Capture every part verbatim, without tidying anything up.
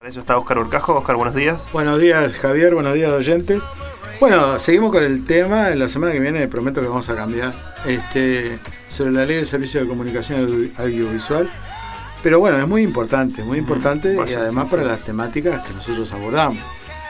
Eso está Oscar Urcajo. Oscar, buenos días. Buenos días, Javier, buenos días, oyentes. Bueno, seguimos con el tema. En la semana que viene prometo que vamos a cambiar este, sobre la ley de servicio de comunicación audio- audiovisual. Pero bueno, es muy importante, muy importante Pues, y además sí, para sí. las temáticas que nosotros abordamos.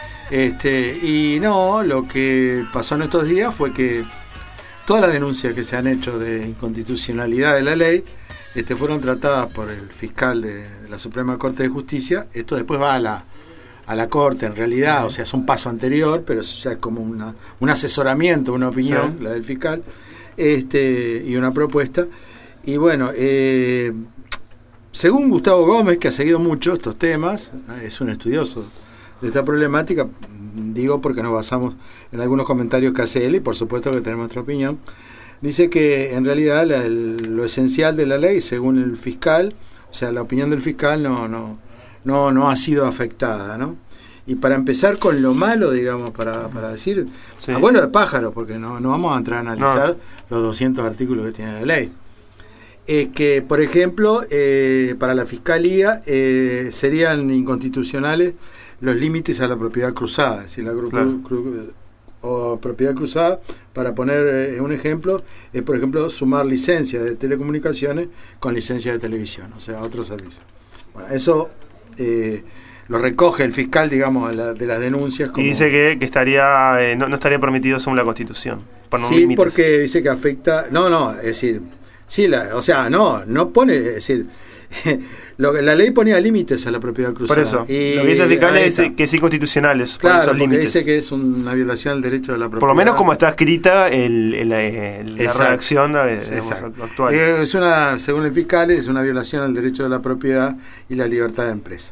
Este, y no, lo que pasó en estos días fue que todas las denuncias que se han hecho de inconstitucionalidad de la ley este, fueron tratadas por el fiscal de, de la Suprema Corte de Justicia. Esto después va a la, a la Corte en realidad, o sea, es un paso anterior, pero eso ya es como una, un asesoramiento, una opinión, sí, la del fiscal, este, y una propuesta. Y bueno, eh, según Gustavo Gómez, que ha seguido mucho estos temas, es un estudioso de esta problemática, digo porque nos basamos en algunos comentarios que hace él y por supuesto que tenemos nuestra opinión. Dice que en realidad la, el, lo esencial de la ley, según el fiscal, o sea, la opinión del fiscal no, no, no, no ha sido afectada, ¿no? Y para empezar con lo malo, digamos, para, para decir, sí, abuelo de pájaro, porque no, no vamos a entrar a analizar no. los doscientos artículos que tiene la ley. Es que, por ejemplo, eh, para la Fiscalía eh, serían inconstitucionales los límites a la propiedad cruzada, es decir, la cru- claro. cru- o propiedad cruzada, para poner eh, un ejemplo, es por ejemplo sumar licencias de telecomunicaciones con licencias de televisión, o sea, otros servicios. Bueno, eso eh, lo recoge el fiscal, digamos, la, de las denuncias. Como, y dice que, que estaría eh, no, no estaría permitido según la Constitución. Sí, límites. Porque dice que afecta, no, no, es decir, sí, la, o sea, no, no pone, es decir, lo que la ley ponía límites a la propiedad cruzada. Por eso, y lo que dice el fiscal es que es inconstitucional, es claro, por esos límites. Dice que es una violación al derecho de la propiedad. Por lo menos como está escrita el, el, el, la redacción eh, digamos, actual. Es una, según el fiscal, es una violación al derecho de la propiedad y la libertad de empresa.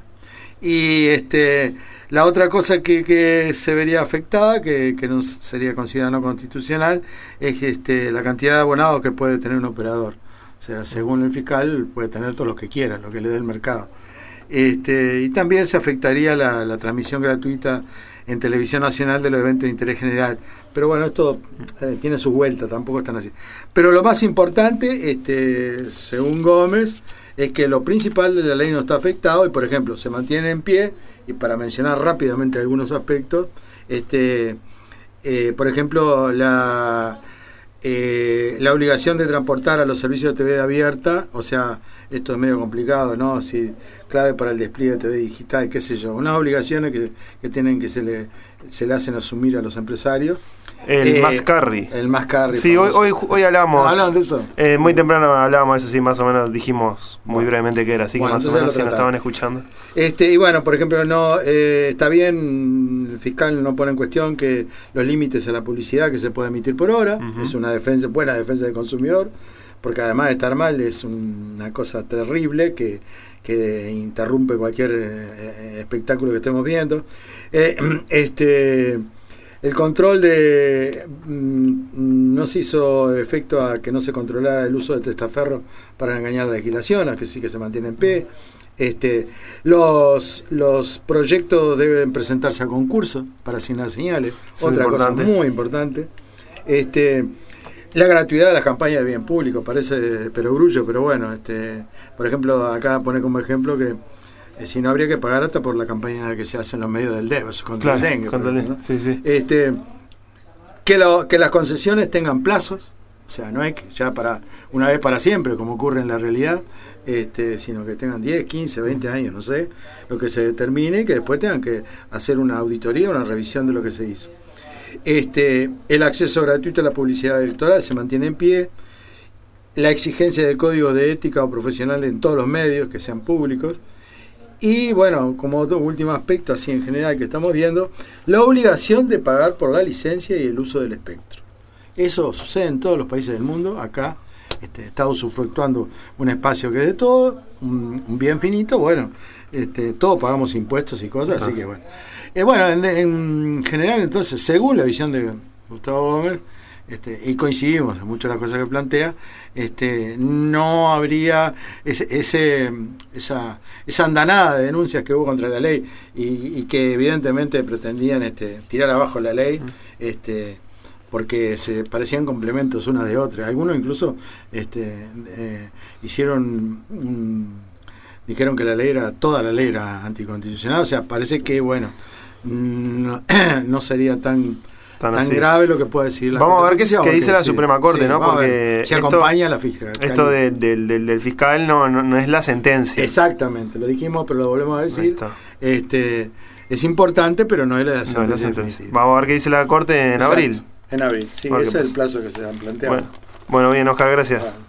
Y este la otra cosa que, que se vería afectada, que, que no sería considerada no constitucional, es este, la cantidad de abonados que puede tener un operador. O sea, según el fiscal, puede tener todo lo que quiera, lo que le dé el mercado. Este, y también se afectaría la, la transmisión gratuita en televisión nacional de los eventos de interés general. Pero bueno, esto eh, tiene su vuelta, tampoco es tan así. Pero lo más importante, este, según Gómez, es que lo principal de la ley no está afectado y, por ejemplo, se mantiene en pie, y para mencionar rápidamente algunos aspectos, este, eh, por ejemplo, la... Eh, la obligación de transportar a los servicios de T V abierta, o sea, esto es medio complicado, ¿no? Si, clave para el despliegue de T V digital, qué sé yo, unas obligaciones que, que tienen que se le, se le hacen asumir a los empresarios. El eh, más carry. El más carry. Sí, hoy, hoy, hoy hablamos. ¿Hablamos de eso? Eh, muy temprano hablábamos de eso, sí, más o menos dijimos muy bueno, brevemente que era, así bueno, que más o menos si nos estaban escuchando. Este, y bueno, por ejemplo, no eh, está bien, el fiscal no pone en cuestión que los límites a la publicidad que se puede emitir por hora, uh-huh. es una defensa, buena defensa del consumidor, porque además de estar mal es una cosa terrible que, que interrumpe cualquier eh, espectáculo que estemos viendo. Eh, este... El control de mmm, no se hizo efecto a que no se controlara el uso de testaferros para engañar la legislación, a que sí que se mantiene en pie. Este, los, los proyectos deben presentarse a concurso para asignar señales, es otra importante. Cosa muy importante. Este, la gratuidad de las campañas de bien público, parece perogrullo, pero bueno, este, por ejemplo, acá pone como ejemplo que si no habría que pagar hasta por la campaña que se hace en los medios del D E B, contra claro, el dengue. Contra ejemplo, ¿no? sí, sí. Este, que, lo, que las concesiones tengan plazos, o sea, no es que ya para una vez para siempre, como ocurre en la realidad, este, sino que tengan diez, quince, veinte años, no sé, lo que se determine, y que después tengan que hacer una auditoría, una revisión de lo que se hizo. Este, el acceso gratuito a la publicidad electoral se mantiene en pie. La exigencia del código de ética o profesional en todos los medios, que sean públicos. Y bueno, como otro último aspecto, así en general que estamos viendo, la obligación de pagar por la licencia y el uso del espectro. Eso sucede en todos los países del mundo. Acá este, estamos usufructuando un espacio que es de todo, un, un bien finito. Bueno, este, todos pagamos impuestos y cosas, así que bueno. Eh, bueno, en, en general, entonces, según la visión de Gustavo Gómez, Este, y coincidimos en muchas de las cosas que plantea, este, no habría ese, ese, esa, esa andanada de denuncias que hubo contra la ley y, y que evidentemente pretendían este, tirar abajo la ley, este, porque se parecían complementos unas de otras. Algunos incluso este, eh, hicieron un, dijeron que la ley era, toda la ley era anticonstitucional, o sea, parece que, bueno, no, no sería tan... Tan, tan grave lo que puede decir la Vamos a ver qué, qué dice la Suprema Corte, sí, ¿no? Porque si acompaña la fiscal. Esto de, de, de, del fiscal no, no, no es la sentencia. Exactamente, lo dijimos, pero lo volvemos a decir. Este, es importante, pero no es la sentencia. No es la sentencia. Vamos a ver qué dice la Corte en Exacto. abril. En abril, sí, ese es el plazo que se han planteado. Bueno, bueno bien, Oscar, gracias. Bueno.